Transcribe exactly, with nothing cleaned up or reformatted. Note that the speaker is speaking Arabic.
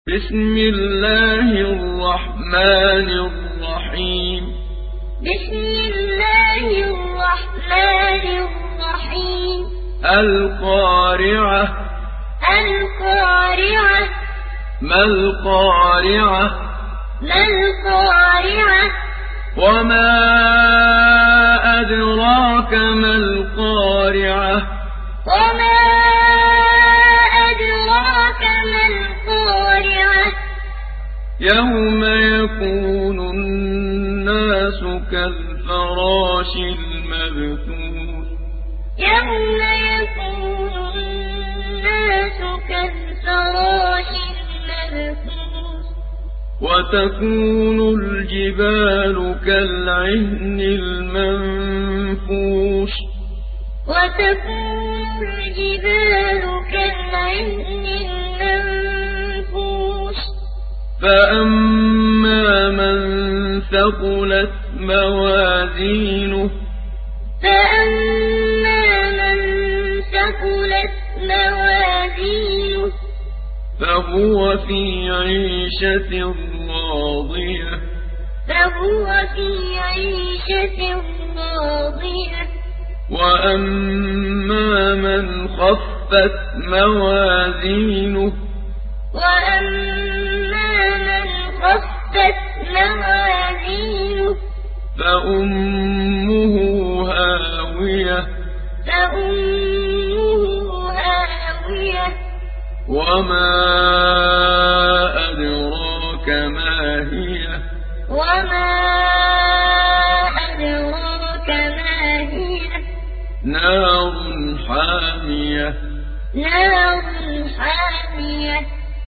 بسم الله الرحمن الرحيم بسم الله الرحمن الرحيم القارعة القارعة ما القارعة ما القارعة وما أدراك ما القارعة وما أدراك ما القارعة يوم يكون الناس كالفراش المبثوث يوم يكون الناس كالفراش المبثوث وتكون الجبال كالعهن المنفوش وتكون الجبال كالعهن المنفوش فأما من ثقلت موازينه فأما من ثقلت موازينه فهو في عيشة راضية فهو في عيشة راضية وأما من خفت موازينه وأما من خفت موازينه فأمه هاوية فأمه هاوية وما